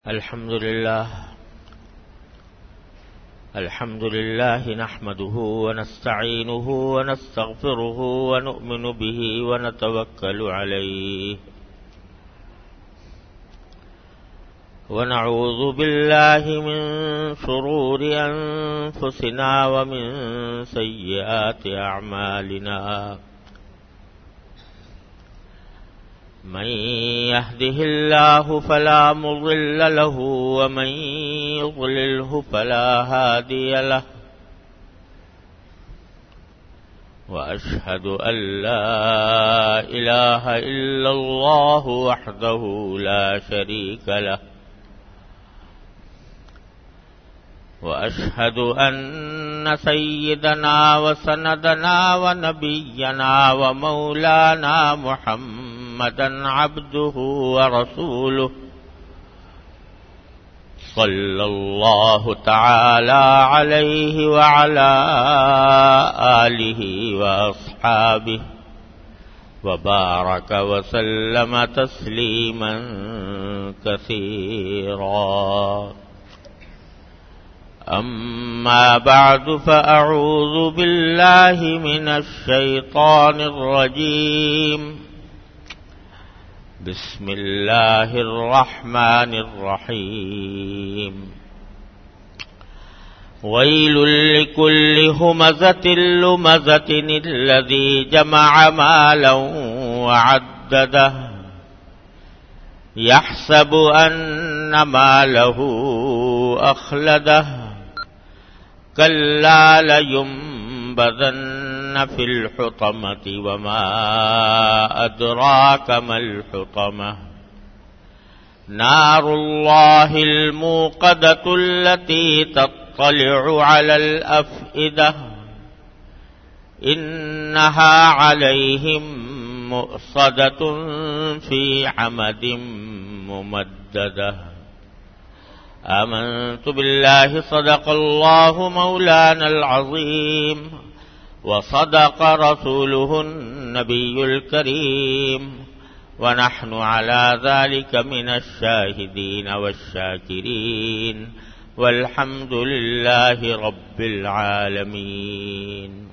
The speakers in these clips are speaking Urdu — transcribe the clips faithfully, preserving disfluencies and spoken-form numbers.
الحمد لله الحمد لله نحمده ونستعينه ونستغفره ونؤمن به ونتوكل عليه ونعوذ بالله من شرور أنفسنا ومن سيئات أعمالنا من يهده الله فلا مضل له ومن يضلله فلا هادي له وأشهد أن لا إله إلا الله وحده لا شريك له وأشهد أن سيدنا وسندنا ونبينا ومولانا محمد محمدًا عبده ورسوله صلى الله تعالى عليه وعلى آله وأصحابه وبارك وسلم تسليما كثيرا. أما بعد فأعوذ بالله من الشيطان الرجيم. بسم الله الرحمن الرحيم. ويل لكل همزة لمزة الذي جمع مالا وعدده يحسب أن ماله أخلده كلا لينبذن في الحطمة وما أدراك ما الحطمة نار الله الموقدة التي تطلع على الأفئدة إنها عليهم مؤصدة في عمد ممددة. آمنت بالله صدق الله مولانا العظيم وصدق رسوله النبي الكريم ونحن على ذلك من الشاهدين والشاكرين والحمد لله رب العالمين.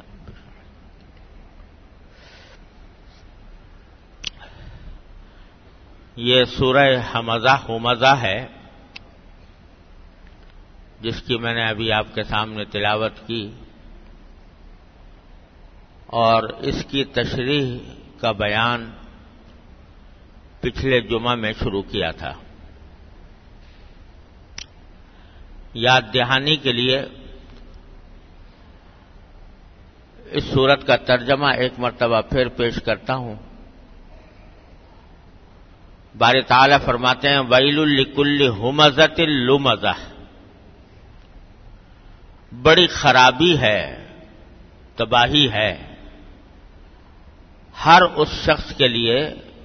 یہ سورہ حمزہ حمزہ ہے جس کی میں نے ابھی آپ کے سامنے تلاوت کی اور اس کی تشریح کا بیان پچھلے جمعہ میں شروع کیا تھا. یاد دہانی کے لیے اس سورت کا ترجمہ ایک مرتبہ پھر پیش کرتا ہوں. باری تعالی فرماتے ہیں ویل لکل ہمزۃ لمزہ، بڑی خرابی ہے، تباہی ہے ہر اس شخص کے لیے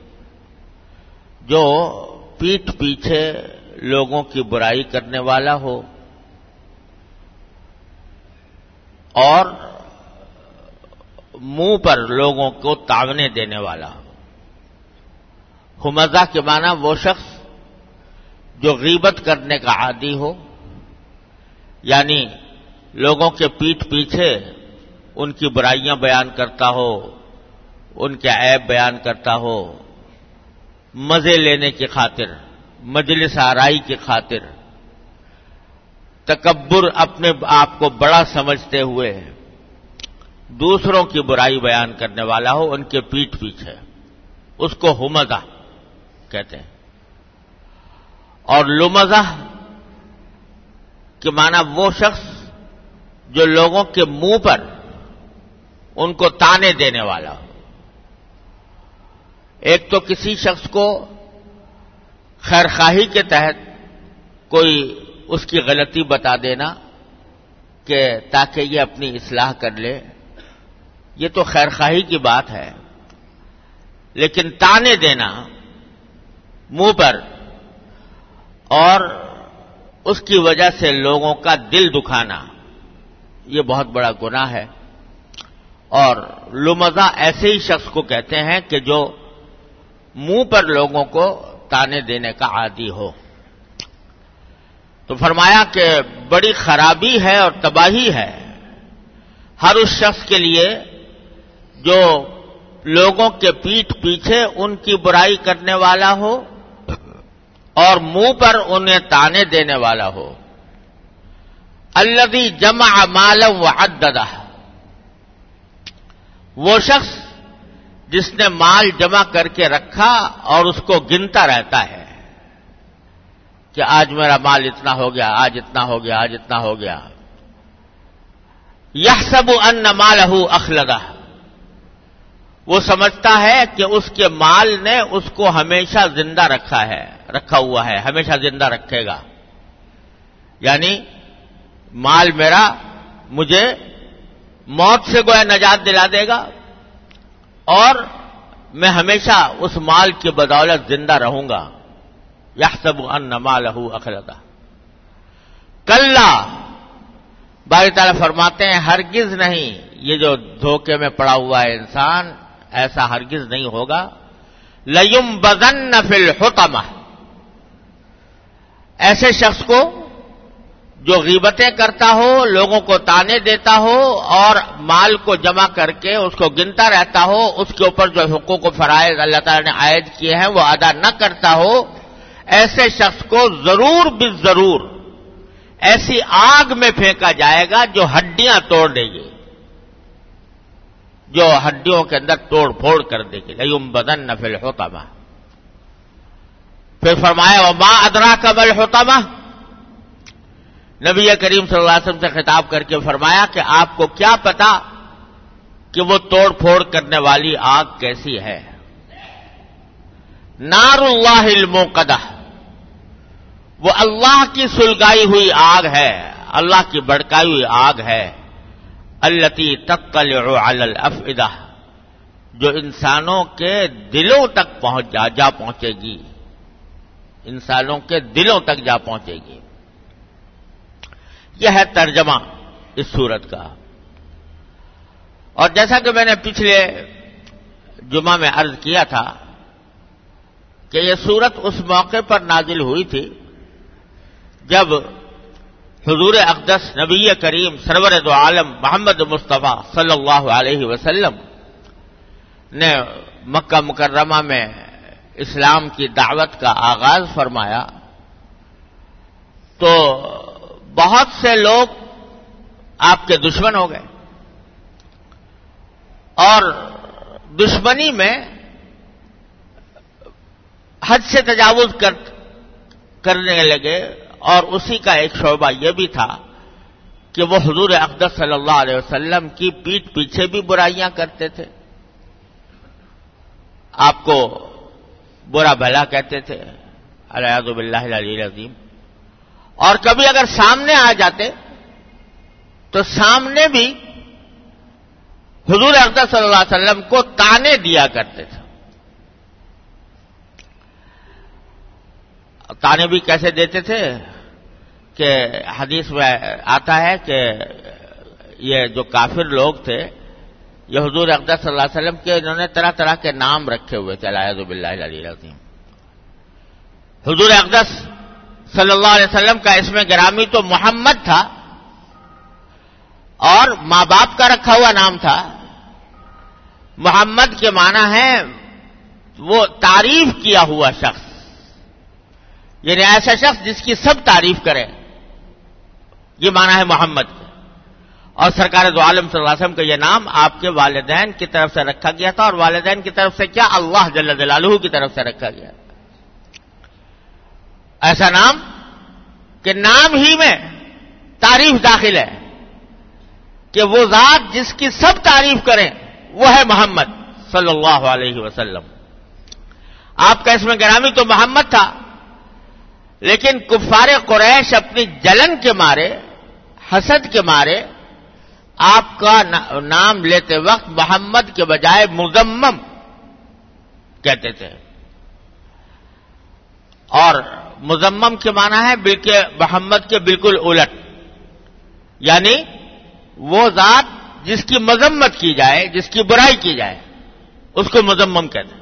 جو پیٹھ پیچھے لوگوں کی برائی کرنے والا ہو اور منہ پر لوگوں کو تانے دینے والا ہو. ہمزہ کے معنی وہ شخص جو غیبت کرنے کا عادی ہو، یعنی لوگوں کے پیٹھ پیچھے ان کی برائیاں بیان کرتا ہو، ان کے عیب بیان کرتا ہو، مزے لینے کی خاطر، مجلس آرائی کی خاطر، تکبر، اپنے آپ کو بڑا سمجھتے ہوئے دوسروں کی برائی بیان کرنے والا ہو ان کے پیٹھ پیچھے، اس کو ہمزہ کہتے ہیں. اور لمزہ کے معنی وہ شخص جو لوگوں کے منہ پر ان کو تانے دینے والا ہو. ایک تو کسی شخص کو خیرخواہی کے تحت کوئی اس کی غلطی بتا دینا کہ تاکہ یہ اپنی اصلاح کر لے، یہ تو خیرخواہی کی بات ہے. لیکن تانے دینا منہ پر اور اس کی وجہ سے لوگوں کا دل دکھانا، یہ بہت بڑا گناہ ہے. اور لمزہ ایسے ہی شخص کو کہتے ہیں کہ جو منہ پر لوگوں کو تانے دینے کا عادی ہو. تو فرمایا کہ بڑی خرابی ہے اور تباہی ہے ہر اس شخص کے لیے جو لوگوں کے پیٹھ پیچھے ان کی برائی کرنے والا ہو اور منہ پر انہیں تانے دینے والا ہو. الذی جمع مالا وعددہ، وہ شخص جس نے مال جمع کر کے رکھا اور اس کو گنتا رہتا ہے کہ آج میرا مال اتنا ہو گیا، آج اتنا ہو گیا، آج اتنا ہو گیا. یحسب ان مالہ اخلدہ، وہ سمجھتا ہے کہ اس کے مال نے اس کو ہمیشہ زندہ رکھا ہے، رکھا ہوا ہے، ہمیشہ زندہ رکھے گا. یعنی مال میرا مجھے موت سے گویا نجات دلا دے گا اور میں ہمیشہ اس مال کی بدولت زندہ رہوں گا. یحسب ان مالہ اخلدہ. کلا، باری تعالیٰ فرماتے ہیں ہرگز نہیں، یہ جو دھوکے میں پڑا ہوا ہے انسان، ایسا ہرگز نہیں ہوگا. لَيُنبَذَنَّ فِي الْحُطَمَةِ، ایسے شخص کو جو غیبتیں کرتا ہو، لوگوں کو تانے دیتا ہو اور مال کو جمع کر کے اس کو گنتا رہتا ہو، اس کے اوپر جو حقوق و فرائض اللہ تعالیٰ نے عائد کیے ہیں وہ ادا نہ کرتا ہو، ایسے شخص کو ضرور بالضرور ایسی آگ میں پھینکا جائے گا جو ہڈیاں توڑ دے گی، جو ہڈیوں کے اندر توڑ پھوڑ کر دے گی. لَيُنبَذَنَّ فِي الْحُطَمَةِ. پھر فرمایا وَمَا أَدْرَاكَ مَا الْحُطَمَةُ، نبی کریم صلی اللہ علیہ وسلم سے خطاب کر کے فرمایا کہ آپ کو کیا پتا کہ وہ توڑ پھوڑ کرنے والی آگ کیسی ہے. نار اللہ الموقدہ، وہ اللہ کی سلگائی ہوئی آگ ہے، اللہ کی بڑکائی ہوئی آگ ہے. التی تطلع علی الافئدہ، جو انسانوں کے دلوں تک پہنچ جا جا پہنچے گی، انسانوں کے دلوں تک جا پہنچے گی. یہ ہے ترجمہ اس سورت کا. اور جیسا کہ میں نے پچھلے جمعہ میں عرض کیا تھا کہ یہ سورت اس موقع پر نازل ہوئی تھی جب حضور اقدس نبی کریم سرور دو عالم محمد مصطفیٰ صلی اللہ علیہ وسلم نے مکہ مکرمہ میں اسلام کی دعوت کا آغاز فرمایا تو بہت سے لوگ آپ کے دشمن ہو گئے اور دشمنی میں حد سے تجاوز کر کرنے لگے. اور اسی کا ایک شعبہ یہ بھی تھا کہ وہ حضور اقدس صلی اللہ علیہ وسلم کی پیٹھ پیچھے بھی برائیاں کرتے تھے، آپ کو برا بھلا کہتے تھے، الیاذ باللہ العلی العظیم. اور کبھی اگر سامنے آ جاتے تو سامنے بھی حضور اقدس صلی اللہ علیہ وسلم کو تانے دیا کرتے تھے. تانے بھی کیسے دیتے تھے کہ حدیث میں آتا ہے کہ یہ جو کافر لوگ تھے یہ حضور اقدس صلی اللہ علیہ وسلم کے انہوں نے طرح طرح کے نام رکھے ہوئے تھے. الیاذ باللہ العلی العظیم. حضور اقدس صلی اللہ علیہ وسلم کا اسم گرامی تو محمد تھا اور ماں باپ کا رکھا ہوا نام تھا. محمد کے معنی ہے وہ تعریف کیا ہوا شخص، یعنی ایسا شخص جس کی سب تعریف کرے، یہ معنی ہے محمد. اور سرکار دو عالم صلی اللہ علیہ وسلم کا یہ نام آپ کے والدین کی طرف سے رکھا گیا تھا، اور والدین کی طرف سے کیا، اللہ جل جلالہ کی طرف سے رکھا گیا. ایسا نام کہ نام ہی میں تعریف داخل ہے کہ وہ ذات جس کی سب تعریف کریں وہ ہے محمد صلی اللہ علیہ وسلم. آپ کا اسم گرامی تو محمد تھا، لیکن کفار قریش اپنی جلن کے مارے، حسد کے مارے آپ کا نام لیتے وقت محمد کے بجائے مزمم کہتے تھے. اور مزمم کے معنی ہے بلکہ محمد کے بالکل الٹ، یعنی وہ ذات جس کی مذمت کی جائے، جس کی برائی کی جائے، اس کو مذمم کہتے ہیں.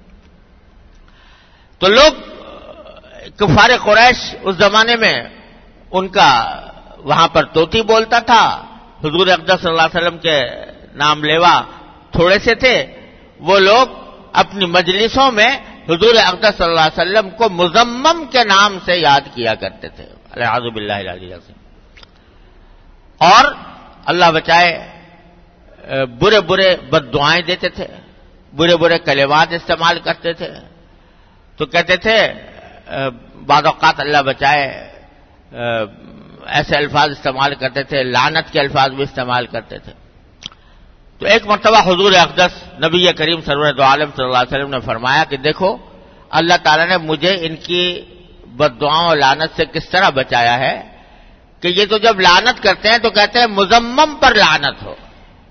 تو لوگ کفار قریش اس زمانے میں ان کا وہاں پر طوطی بولتا تھا. حضور اقدس صلی اللہ علیہ وسلم کے نام لیوا تھوڑے سے تھے. وہ لوگ اپنی مجلسوں میں حضور اقدس صلی اللہ علیہ وسلم کو مزمم کے نام سے یاد کیا کرتے تھے. اعوذ باللہ العلی العظیم. اور اللہ بچائے برے برے بد دعائیں دیتے تھے, برے برے کلمات استعمال کرتے تھے. تو کہتے تھے بعض اوقات اللہ بچائے ایسے الفاظ استعمال کرتے تھے, لعنت کے الفاظ بھی استعمال کرتے تھے. تو ایک مرتبہ حضور اقدس نبی کریم سرور دو عالم صلی اللہ علیہ وسلم نے فرمایا کہ دیکھو اللہ تعالیٰ نے مجھے ان کی بد دعاؤں اور لعنت سے کس طرح بچایا ہے کہ یہ تو جب لعنت کرتے ہیں تو کہتے ہیں مزمم پر لعنت ہو,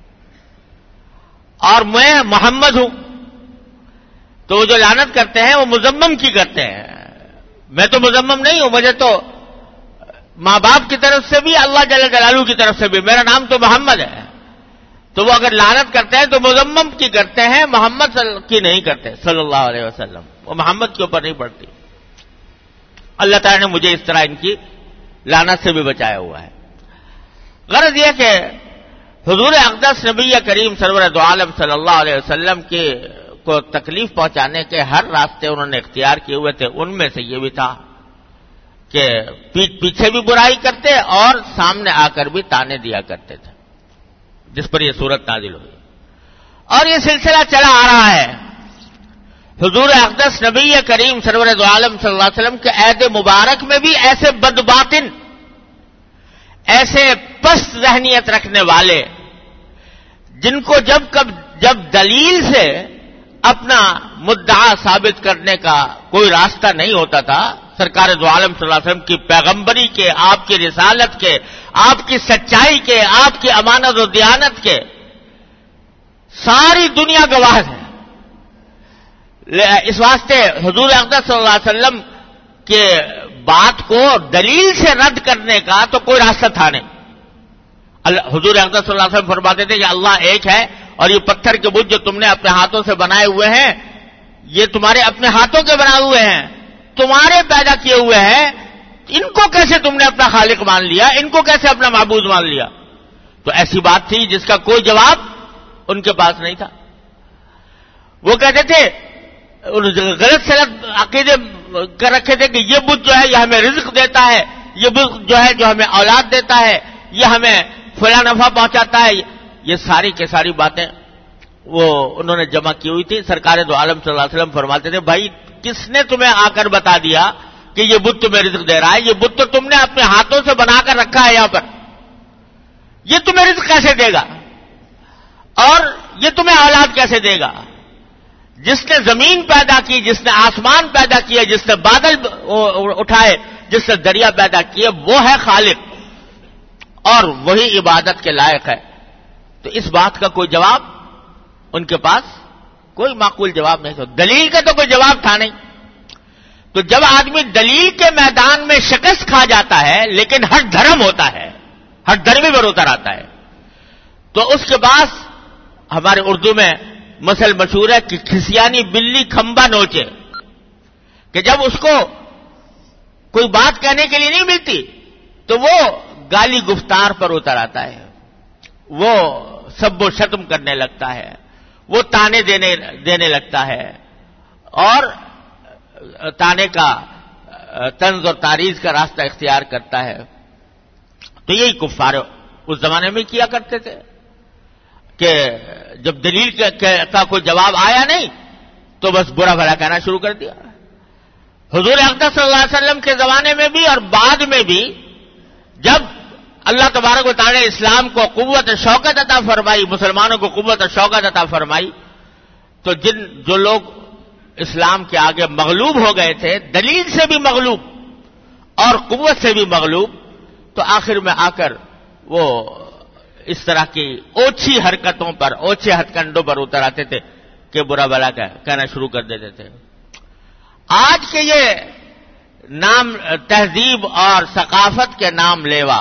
اور میں محمد ہوں. تو وہ جو لعنت کرتے ہیں وہ مزمم کی کرتے ہیں. میں تو مزمم نہیں ہوں, مجھے تو ماں باپ کی طرف سے بھی اللہ جل جلالہ کی طرف سے بھی میرا نام تو محمد ہے. تو وہ اگر لعنت کرتے ہیں تو مزمم کی کرتے ہیں, محمد کی نہیں کرتے صلی اللہ علیہ وسلم. وہ محمد کے اوپر نہیں پڑتی. اللہ تعالیٰ نے مجھے اس طرح ان کی لعنت سے بھی بچایا ہوا ہے. غرض یہ کہ حضور اقدس نبی کریم سرور دو عالم صلی اللہ علیہ وسلم کی کو تکلیف پہنچانے کے ہر راستے انہوں نے اختیار کیے ہوئے تھے. ان میں سے یہ بھی تھا کہ پیٹ پیچھے بھی برائی کرتے اور سامنے آ کر بھی تانے دیا کرتے تھے, جس پر یہ صورت نازل ہوئی. اور یہ سلسلہ چلا آ رہا ہے. حضور اقدس نبی کریم سرور دو عالم صلی اللہ علیہ وسلم کے عہد مبارک میں بھی ایسے بدباطن, ایسے پست ذہنیت رکھنے والے, جن کو جب کب جب دلیل سے اپنا مدعا ثابت کرنے کا کوئی راستہ نہیں ہوتا تھا, سرکار دو عالم صلی اللہ علیہ وسلم کی پیغمبری کے, آپ کی رسالت کے, آپ کی سچائی کے, آپ کی امانت و دیانت کے ساری دنیا گواہ ہے. اس واسطے حضور اقدس صلی اللہ علیہ وسلم کے بات کو دلیل سے رد کرنے کا تو کوئی راستہ تھا نہیں. حضور اقدس صلی اللہ علیہ وسلم فرماتے تھے کہ اللہ ایک ہے اور یہ پتھر کے بت جو تم نے اپنے ہاتھوں سے بنائے ہوئے ہیں یہ تمہارے اپنے ہاتھوں کے بنائے ہوئے ہیں, تمہارے پیدا کیے ہوئے ہیں, ان کو کیسے تم نے اپنا خالق مان لیا, ان کو کیسے اپنا معبود مان لیا؟ تو ایسی بات تھی جس کا کوئی جواب ان کے پاس نہیں تھا. وہ کہتے تھے, غلط سلط عقیدے کر رکھے تھے کہ یہ بت جو ہے یہ ہمیں رزق دیتا ہے, یہ بت جو ہے جو ہمیں اولاد دیتا ہے, یہ ہمیں فلاں نفع پہنچاتا ہے. یہ ساری کے ساری باتیں وہ انہوں نے جمع کی ہوئی تھی. سرکار دو عالم صلی اللہ علیہ وسلم فرماتے تھے بھائی کس نے تمہیں آ کر بتا دیا کہ یہ بت تمہیں رزق دے رہا ہے؟ یہ بت تو تم نے اپنے ہاتھوں سے بنا کر رکھا ہے یہاں پر, یہ تمہیں رزق کیسے دے گا اور یہ تمہیں اولاد کیسے دے گا؟ جس نے زمین پیدا کی, جس نے آسمان پیدا کیا, جس نے بادل اٹھائے, جس نے دریا پیدا کیے, وہ ہے خالق اور وہی عبادت کے لائق ہے. تو اس بات کا کوئی جواب ان کے پاس کوئی معقول جواب نہیں تھا. دلیل کا تو کوئی جواب تھا نہیں. تو جب آدمی دلیل کے میدان میں شکست کھا جاتا ہے لیکن ہر دھرم ہوتا ہے, ہر دھرمی پر اتر آتا ہے, تو اس کے بعد ہمارے اردو میں مثل مشہور ہے کہ کھسیانی بلی کھمبا نوچے, کہ جب اس کو کوئی بات کہنے کے لیے نہیں ملتی تو وہ گالی گفتار پر اتر آتا ہے, وہ سب و شتم کرنے لگتا ہے, وہ تانے دینے دینے لگتا ہے اور تانے کا طنز اور تعریض کا راستہ اختیار کرتا ہے. تو یہی کفار اس زمانے میں کیا کرتے تھے کہ جب دلیل کا کوئی جواب آیا نہیں تو بس برا بھلا کہنا شروع کر دیا. حضور اقدس صلی اللہ علیہ وسلم کے زمانے میں بھی اور بعد میں بھی جب اللہ تبارک و تعالی نے اسلام کو قوت شوکت عطا فرمائی, مسلمانوں کو قوت شوکت عطا فرمائی, تو جن جو لوگ اسلام کے آگے مغلوب ہو گئے تھے, دلیل سے بھی مغلوب اور قوت سے بھی مغلوب, تو آخر میں آ کر وہ اس طرح کی اوچھی حرکتوں پر, اوچھے ہتھ کنڈوں پر اتر آتے تھے کہ برا بھلا کہنا شروع کر دیتے تھے. آج کے یہ نام تہذیب اور ثقافت کے نام لیوا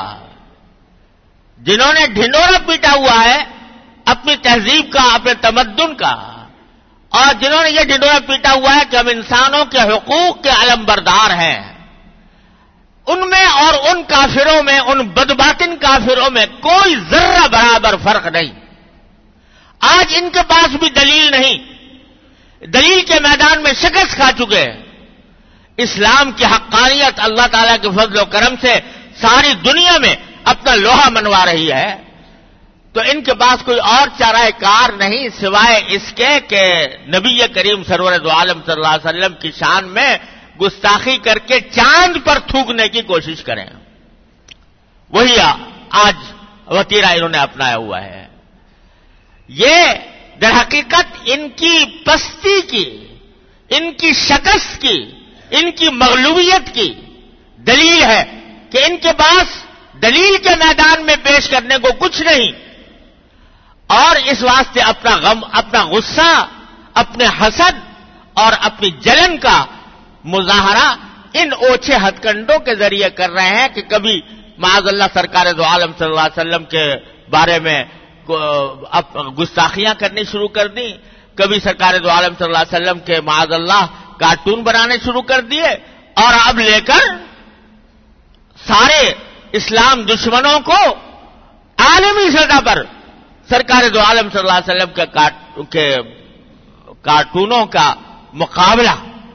جنہوں نے ڈھنڈورا پیٹا ہوا ہے اپنی تہذیب کا, اپنے تمدن کا, اور جنہوں نے یہ ڈھنڈورا پیٹا ہوا ہے کہ ہم انسانوں کے حقوق کے علمبردار ہیں, ان میں اور ان ان کافروں میں، ان بدباطن کافروں میں کوئی ذرہ برابر فرق نہیں. آج ان کے پاس بھی دلیل نہیں، دلیل کے میدان میں شکست کھا چکے ہیں. اسلام کی حقانیت اللہ تعالیٰ کے فضل و کرم سے ساری دنیا میں اپنا لوہا منوا رہی ہے، تو ان کے پاس کوئی اور چارہ کار نہیں سوائے اس کے کہ نبی کریم سرور دو عالم صلی اللہ علیہ وسلم کی شان میں گستاخی کر کے چاند پر تھوکنے کی کوشش کریں. وہی آج وتیرہ انہوں نے اپنایا ہوا ہے. یہ در حقیقت ان کی پستی کی، ان کی شکست کی، ان کی مغلوبیت کی دلیل ہے کہ ان کے پاس دلیل کے میدان میں پیش کرنے کو کچھ نہیں، اور اس واسطے اپنا غم، اپنا غصہ، اپنے حسد اور اپنی جلن کا مظاہرہ ان اوچھے ہتھ کنڈوں کے ذریعے کر رہے ہیں کہ کبھی معاذ اللہ سرکار دو عالم صلی اللہ علیہ وسلم کے بارے میں گستاخیاں کرنی شروع کر دی، کبھی سرکار دو عالم صلی اللہ علیہ وسلم کے معاذ اللہ کارٹون بنانے شروع کر دیے، اور اب لے کر سارے اسلام دشمنوں کو عالمی سطح پر سرکار دو عالم صلی اللہ علیہ وسلم کے کارٹونوں کا مقابلہ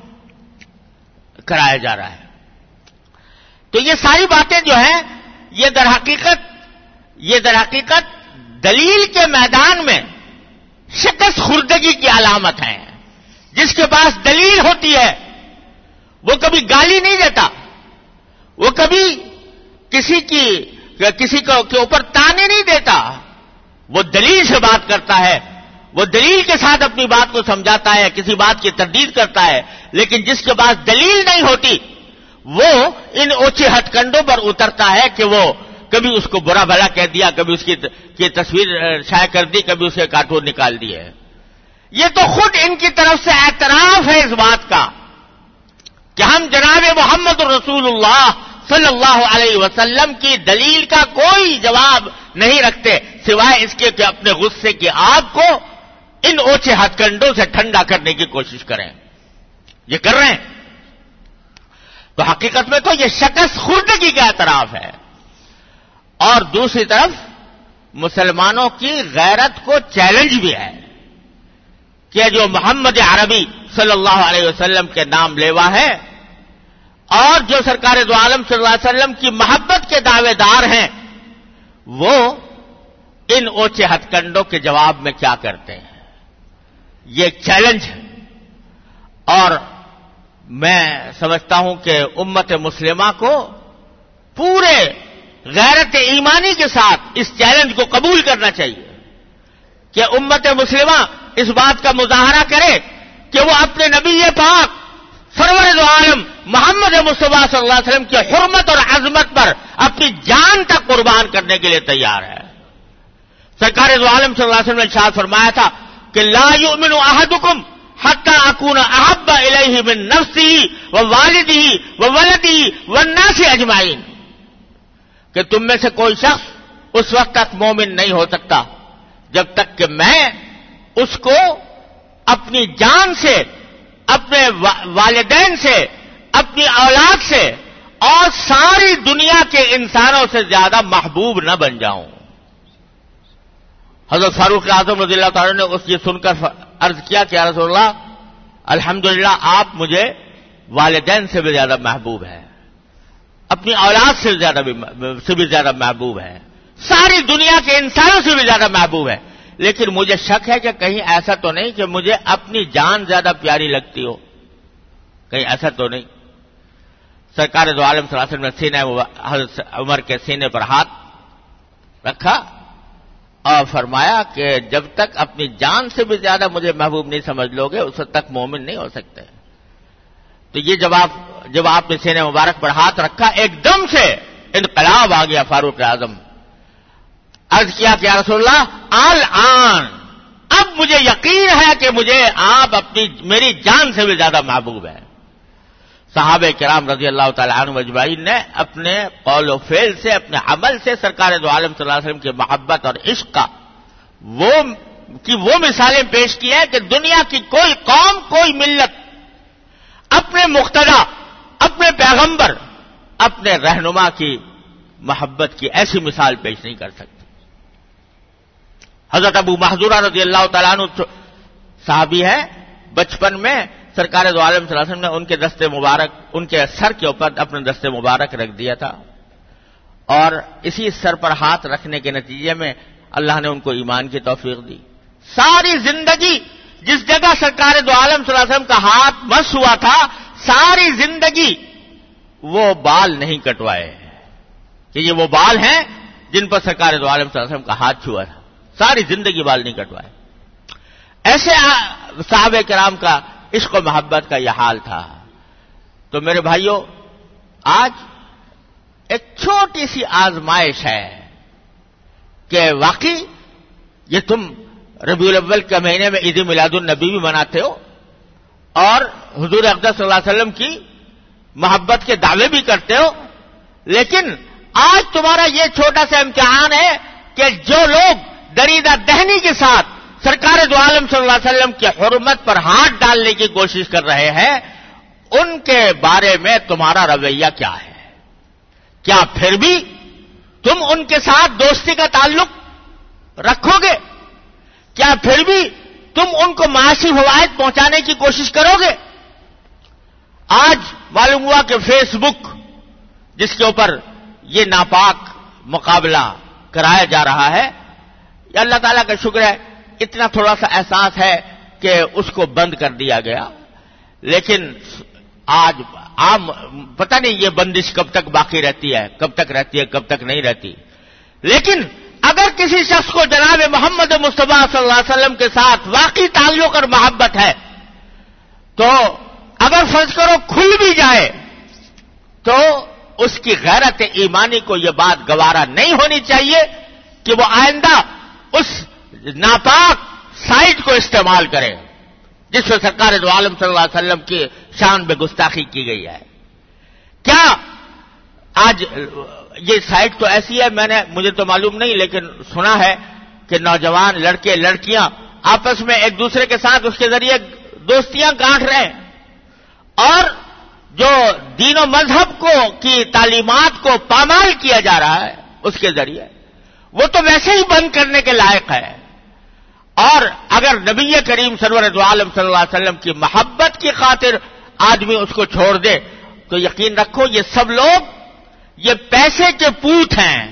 کرایا جا رہا ہے. تو یہ ساری باتیں جو ہیں یہ در حقیقت یہ در حقیقت دلیل کے میدان میں شکست خوردگی کی علامت ہیں. جس کے پاس دلیل ہوتی ہے وہ کبھی گالی نہیں دیتا، وہ کبھی کسی کی کسی کو کے اوپر تانے نہیں دیتا، وہ دلیل سے بات کرتا ہے، وہ دلیل کے ساتھ اپنی بات کو سمجھاتا ہے، کسی بات کی تردید کرتا ہے. لیکن جس کے پاس دلیل نہیں ہوتی وہ ان اوچے ہتھ کنڈوں پر اترتا ہے کہ وہ کبھی اس کو برا بھلا کہہ دیا، کبھی اس کی کی تصویر شائع کر دی، کبھی اسے کارٹون نکال دیے. یہ تو خود ان کی طرف سے اعتراف ہے اس بات کا کہ ہم جناب محمد رسول اللہ صلی اللہ علیہ وسلم کی دلیل کا کوئی جواب نہیں رکھتے سوائے اس کے کہ اپنے غصے کی آگ کو ان اوچھے ہتھ کنڈوں سے ٹھنڈا کرنے کی کوشش کریں. یہ کر رہے ہیں. تو حقیقت میں تو یہ شکست خوردگی کا اعتراف ہے. اور دوسری طرف مسلمانوں کی غیرت کو چیلنج بھی ہے کہ جو محمد عربی صلی اللہ علیہ وسلم کے نام لیوا ہے اور جو سرکار دو عالم صلی اللہ علیہ وسلم کی محبت کے دعوے دار ہیں وہ ان اوچے ہتھ کنڈوں کے جواب میں کیا کرتے ہیں. یہ ایک چیلنج ہے، اور میں سمجھتا ہوں کہ امت مسلمہ کو پورے غیرت ایمانی کے ساتھ اس چیلنج کو قبول کرنا چاہیے کہ امت مسلمہ اس بات کا مظاہرہ کرے کہ وہ اپنے نبی پاک سرور دو عالم محمد مصطفیٰ صلی اللہ علیہ وسلم کی حرمت اور عظمت پر اپنی جان تک قربان کرنے کے لیے تیار ہے. سرکار دو عالم صلی اللہ علیہ وسلم نے ارشاد فرمایا تھا کہ لا یؤمن احدکم حتی اکون احب الیہ من نفسہ ووالدہ وولدہ والناس اجمعین، کہ تم میں سے کوئی شخص اس وقت تک مومن نہیں ہو سکتا جب تک کہ میں اس کو اپنی جان سے، اپنے والدین سے، اپنی اولاد سے اور ساری دنیا کے انسانوں سے زیادہ محبوب نہ بن جاؤں. حضرت فاروق اعظم رضی اللہ تعالیٰ نے اس یہ سن کر عرض کیا کہ یا رسول اللہ الحمدللہ آپ مجھے والدین سے بھی زیادہ محبوب ہے، اپنی اولاد سے زیادہ بھی سے بھی زیادہ محبوب ہے، ساری دنیا کے انسانوں سے بھی زیادہ محبوب ہے، لیکن مجھے شک ہے کہ کہیں ایسا تو نہیں کہ مجھے اپنی جان زیادہ پیاری لگتی ہو، کہیں ایسا تو نہیں. سرکار دو عالم صلی اللہ علیہ وسلم نے سینے حضرت عمر کے سینے پر ہاتھ رکھا اور فرمایا کہ جب تک اپنی جان سے بھی زیادہ مجھے محبوب نہیں سمجھ لو گے اس وقت تک مومن نہیں ہو سکتے. تو یہ جب آپ جب آپ نے سینے مبارک پر ہاتھ رکھا ایک دم سے انقلاب آ گیا فاروق اعظم. عرض کیا کہ یا رسول اللہ الآن اب مجھے یقین ہے کہ مجھے آپ اپنی میری جان سے بھی زیادہ محبوب ہیں. صحابہ کرام رضی اللہ تعالی عنہ اجمعین نے اپنے قول و فعل سے، اپنے عمل سے سرکار دو عالم صلی اللہ علیہ وسلم کی محبت اور عشق کا وہ کی وہ مثالیں پیش کی ہے کہ دنیا کی کوئی قوم، کوئی ملت اپنے مقتدا، اپنے پیغمبر، اپنے رہنما کی محبت کی ایسی مثال پیش نہیں کر سکتے۔ حضرت ابو محذورہ رضی اللہ تعالیٰ عنہ صحابی ہے، بچپن میں سرکار دو عالم صلی اللہ علیہ وسلم نے ان کے دستے مبارک، ان کے سر کے اوپر اپنے دستے مبارک رکھ دیا تھا، اور اسی سر پر ہاتھ رکھنے کے نتیجے میں اللہ نے ان کو ایمان کی توفیق دی۔ ساری زندگی جس جگہ سرکار دو عالم صلی اللہ علیہ وسلم کا ہاتھ مس ہوا تھا، ساری زندگی وہ بال نہیں کٹوائے کہ یہ وہ بال ہیں جن پر سرکار دو عالم صلی اللہ علیہ وسلم کا ہاتھ چھوا تھا، ساری زندگی بال نہیں کٹوائے۔ ایسے صحابہ کرام کا عشق و محبت کا یہ حال تھا۔ تو میرے بھائیوں، آج ایک چھوٹی سی آزمائش ہے کہ واقعی یہ تم ربیع الاول کے مہینے میں عید میلاد النبی بھی مناتے ہو اور حضور اقدس صلی اللہ علیہ وسلم کی محبت کے دعوے بھی کرتے ہو، لیکن آج تمہارا یہ چھوٹا سا امتحان ہے کہ جو لوگ دریدہ دہنی کے ساتھ سرکار دو عالم صلی اللہ علیہ وسلم کی حرمت پر ہاتھ ڈالنے کی کوشش کر رہے ہیں، ان کے بارے میں تمہارا رویہ کیا ہے؟ کیا پھر بھی تم ان کے ساتھ دوستی کا تعلق رکھو گے؟ کیا پھر بھی تم ان کو معاشی فوائد پہنچانے کی کوشش کرو گے؟ آج معلوم ہوا کہ فیس بک جس کے اوپر یہ ناپاک مقابلہ کرایا جا رہا ہے، یہ اللہ تعالیٰ کا شکر ہے اتنا تھوڑا سا احساس ہے کہ اس کو بند کر دیا گیا، لیکن آج عام پتہ نہیں یہ بندش کب تک باقی رہتی ہے، کب تک رہتی ہے، کب تک نہیں رہتی۔ لیکن اگر کسی شخص کو جناب محمد مصطفیٰ صلی اللہ علیہ وسلم کے ساتھ واقعی تعلق اور محبت ہے، تو اگر فرض کرو کھل بھی جائے تو اس کی غیرت ایمانی کو یہ بات گوارا نہیں ہونی چاہیے کہ وہ آئندہ اس ناپاک سائٹ کو استعمال کرے جس میں سرکار دو عالم صلی اللہ علیہ وسلم کی شان میں گستاخی کی گئی ہے۔ کیا آج یہ سائٹ تو ایسی ہے، میں نے مجھے تو معلوم نہیں لیکن سنا ہے کہ نوجوان لڑکے لڑکیاں آپس میں ایک دوسرے کے ساتھ اس کے ذریعے دوستیاں گانٹ رہے ہیں، اور جو دین و مذہب کو کی تعلیمات کو پامال کیا جا رہا ہے اس کے ذریعے، وہ تو ویسے ہی بند کرنے کے لائق ہے۔ اور اگر نبی کریم سرور دو عالم صلی اللہ علیہ وسلم کی محبت کی خاطر آدمی اس کو چھوڑ دے تو یقین رکھو یہ سب لوگ یہ پیسے کے پوت ہیں،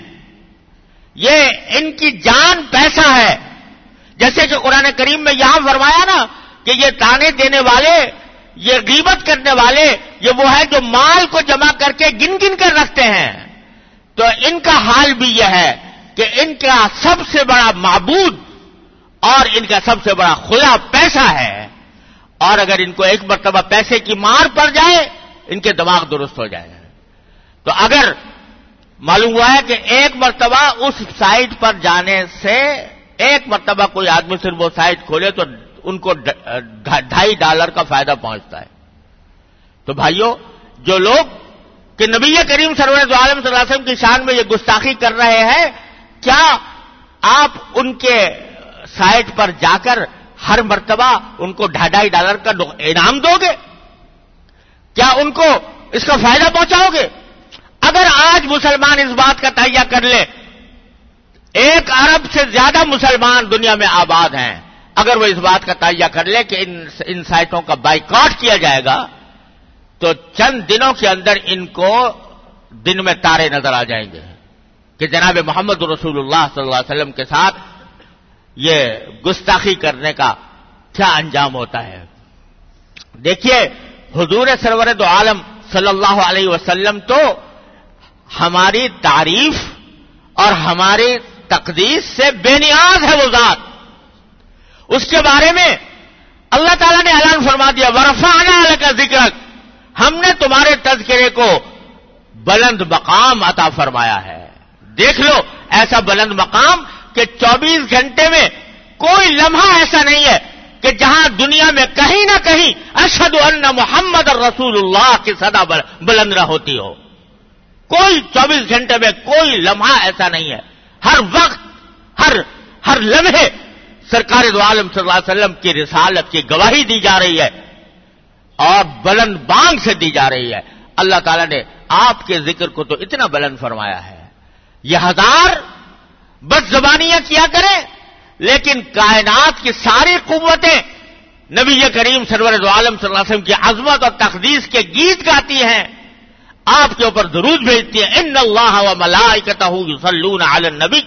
یہ ان کی جان پیسہ ہے۔ جیسے کہ قرآن کریم میں یہاں فرمایا نا کہ یہ تانے دینے والے، یہ غیبت کرنے والے، یہ وہ ہے جو مال کو جمع کر کے گن گن کر رکھتے ہیں، تو ان کا حال بھی یہ ہے کہ ان کا سب سے بڑا معبود اور ان کا سب سے بڑا خدا پیسہ ہے، اور اگر ان کو ایک مرتبہ پیسے کی مار پڑ جائے ان کے دماغ درست ہو جائے گا۔ تو اگر معلوم ہوا ہے کہ ایک مرتبہ اس سائٹ پر جانے سے، ایک مرتبہ کوئی آدمی صرف وہ سائٹ کھولے تو ان کو ڈھائی ڈالر کا فائدہ پہنچتا ہے۔ تو بھائیوں، جو لوگ کہ نبی کریم سرور دو عالم صلی اللہ علیہ وسلم کی شان میں یہ گستاخی کر رہے ہیں، کیا آپ ان کے سائٹ پر جا کر ہر مرتبہ ان کو ڈھائی ڈالر کا انعام دو گے؟ کیا ان کو اس کا فائدہ پہنچاؤ گے؟ اگر آج مسلمان اس بات کا تہیہ کر لے، ایک ارب سے زیادہ مسلمان دنیا میں آباد ہیں، اگر وہ اس بات کا تہیہ کر لے کہ ان ان سائٹوں کا بائیکاٹ کیا جائے گا تو چند دنوں کے اندر ان کو دن میں تارے نظر آ جائیں گے کہ جناب محمد رسول اللہ صلی اللہ علیہ وسلم کے ساتھ یہ گستاخی کرنے کا کیا انجام ہوتا ہے۔ دیکھیے، حضور سرور دو عالم صلی اللہ علیہ وسلم تو ہماری تعریف اور ہماری تقدیس سے بے نیاز ہے، وہ ذات، اس کے بارے میں اللہ تعالیٰ نے اعلان فرما دیا، ورفعنا لک ذکرک، ہم نے تمہارے تذکرے کو بلند مقام عطا فرمایا ہے۔ دیکھ لو ایسا بلند مقام کہ چوبیس گھنٹے میں کوئی لمحہ ایسا نہیں ہے کہ جہاں دنیا میں کہیں نہ کہیں اشہد ان محمد رسول اللہ کی صدا بلند نہ ہوتی ہو۔ کوئی چوبیس گھنٹے میں کوئی لمحہ ایسا نہیں ہے، ہر وقت ہر ہر لمحے سرکار دو عالم صلی اللہ علیہ وسلم کی رسالت کی گواہی دی جا رہی ہے اور بلند بانگ سے دی جا رہی ہے۔ اللہ تعالیٰ نے آپ کے ذکر کو تو اتنا بلند فرمایا ہے یہ ہزار بد زبانیاں کیا کریں، لیکن کائنات کی ساری قوتیں نبی کریم سرور دو عالم صلی اللہ علیہ وسلم کی عظمت اور تقدیس کے گیت گاتی ہیں، آپ کے اوپر درود بھیجتی ہیں. ان اللہ و ملائکتہ یصلون علی النبی،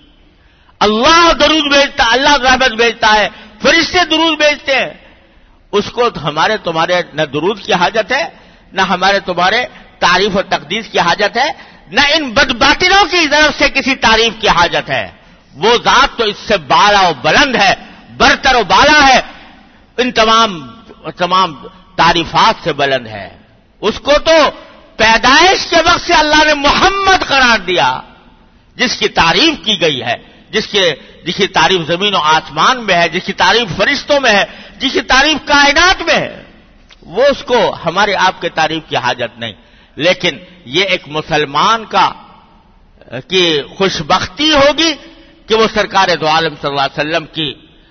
اللہ درود بھیجتا، اللہ رحمت بھیجتا ہے، فرشتے درود بھیجتے ہیں. اس کو ہمارے تمہارے نہ درود کی حاجت ہے، نہ ہمارے تمہارے تعریف اور تقدیس کی حاجت ہے، نہ ان بدباطنوں کی طرف سے کسی تعریف کی حاجت ہے. وہ ذات تو اس سے بالا و بلند ہے، برتر و بالا ہے، ان تمام تمام تعریفات سے بلند ہے. اس کو تو پیدائش کے وقت سے اللہ نے محمد قرار دیا، جس کی تعریف کی گئی ہے، جس کے جس کی تعریف زمین و آسمان میں ہے، جس کی تعریف فرشتوں میں ہے، جس کی تعریف کائنات میں ہے. وہ اس کو ہمارے آپ کے تعریف کی حاجت نہیں. لیکن یہ ایک مسلمان کا کی خوش بختی ہوگی کہ وہ سرکار دو عالم صلی اللہ علیہ وسلم کی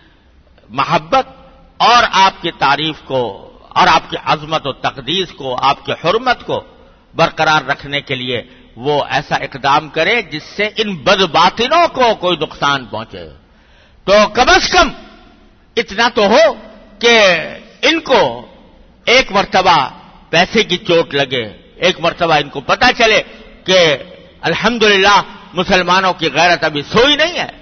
محبت اور آپ کی تعریف کو اور آپ کی عظمت و تقدیس کو، آپ کی حرمت کو برقرار رکھنے کے لیے وہ ایسا اقدام کرے جس سے ان بدباطنوں کو کوئی نقصان پہنچے. تو کم از کم اتنا تو ہو کہ ان کو ایک مرتبہ پیسے کی چوٹ لگے، ایک مرتبہ ان کو پتہ چلے کہ الحمدللہ مسلمانوں کی غیرت ابھی سوئی نہیں ہے.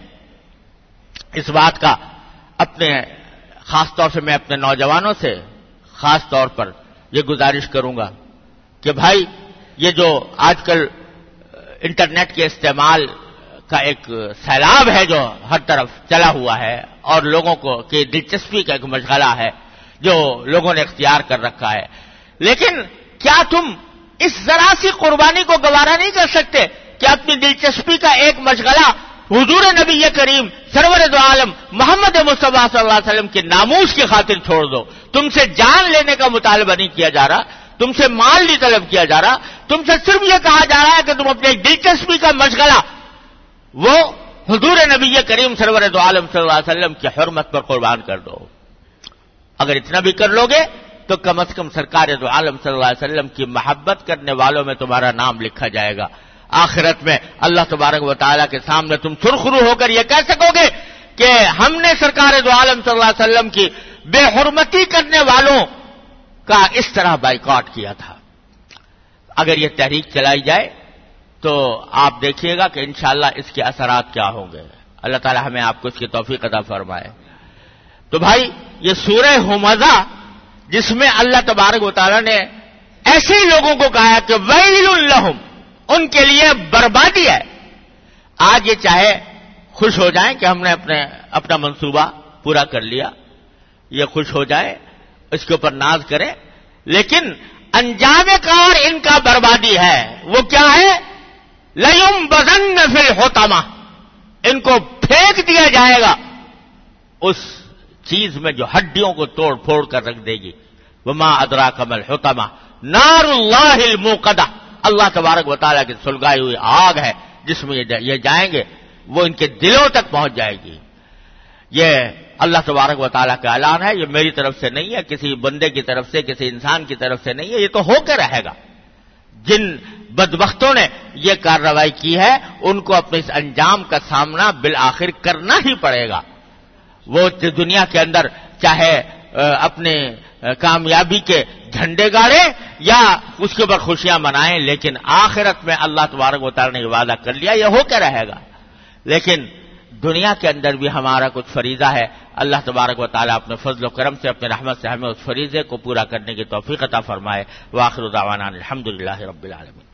اس بات کا اپنے خاص طور سے میں اپنے نوجوانوں سے خاص طور پر یہ گزارش کروں گا کہ بھائی یہ جو آج کل انٹرنیٹ کے استعمال کا ایک سیلاب ہے جو ہر طرف چلا ہوا ہے، اور لوگوں کو کی دلچسپی کا ایک مشغلہ ہے جو لوگوں نے اختیار کر رکھا ہے، لیکن کیا تم اس ذرا سی قربانی کو گوارا نہیں کر سکتے کہ اپنی دلچسپی کا ایک مشغلہ حضور نبی کریم سرور دو عالم محمد مصطفیٰ صلی اللہ علیہ وسلم کے ناموس کی خاطر چھوڑ دو؟ تم سے جان لینے کا مطالبہ نہیں کیا جا رہا، تم سے مال نہیں طلب کیا جا رہا، تم سے صرف یہ کہا جا رہا ہے کہ تم اپنے ایک دلچسپی کا مشغلہ وہ حضور نبی کریم سرور دو عالم صلی اللہ علیہ وسلم کی حرمت پر قربان کر دو. اگر اتنا بھی کر لو گے تو کم از کم سرکار دو عالم صلی اللہ علیہ وسلم کی محبت کرنے والوں میں تمہارا نام لکھا جائے گا. آخرت میں اللہ تبارک و تعالیٰ کے سامنے تم سرخرو ہو کر یہ کہہ سکو گے کہ ہم نے سرکار دو عالم صلی اللہ علیہ وسلم کی بے حرمتی کرنے والوں کا اس طرح بائیکاٹ کیا تھا. اگر یہ تحریک چلائی جائے تو آپ دیکھیے گا کہ انشاءاللہ اس کے اثرات کیا ہوں گے. اللہ تعالی ہمیں آپ کو اس کی توفیق عطا فرمائے. تو بھائی یہ سورہ ہمزہ جس میں اللہ تبارک و تعالی نے ایسے ہی لوگوں کو کہا کہ ویل لہم، ان کے لیے بربادی ہے. آج یہ چاہے خوش ہو جائیں کہ ہم نے اپنے اپنا منصوبہ پورا کر لیا، یہ خوش ہو جائے، اس کے اوپر ناز کریں، لیکن انجام کار ان کا بربادی ہے. وہ کیا ہے؟ لَيُنبَذَنَّ فِي الْحُطَمَةِ، ان کو پھینک دیا جائے گا اس چیز میں جو ہڈیوں کو توڑ پھوڑ کر رکھ دے گی. وَمَا أَدْرَاكَ مَا الْحُطَمَةُ نَارُ اللَّهِ الْمُوقَدَةُ، اللہ تبارک و تعالیٰ کی سلگائی ہوئی آگ ہے جس میں یہ جائیں گے، وہ ان کے دلوں تک پہنچ جائے گی. یہ اللہ تبارک و تعالیٰ کا اعلان ہے، یہ میری طرف سے نہیں ہے، کسی بندے کی طرف سے، کسی انسان کی طرف سے نہیں ہے، یہ تو ہو کے رہے گا. جن بدبختوں نے یہ کارروائی کی ہے ان کو اپنے اس انجام کا سامنا بالآخر کرنا ہی پڑے گا. وہ دنیا کے اندر چاہے اپنے کامیابی کے جھنڈے گاڑے یا اس کے اوپر خوشیاں منائیں، لیکن آخرت میں اللہ تبارک و تعالیٰ نے یہ وعدہ کر لیا، یہ ہو کے رہے گا. لیکن دنیا کے اندر بھی ہمارا کچھ فریضہ ہے. اللہ تبارک و تعالیٰ اپنے فضل و کرم سے، اپنے رحمت سے ہمیں اس فریضے کو پورا کرنے کی توفیق عطا فرمائے. وآخر دعوانا الحمدللہ رب العالمین.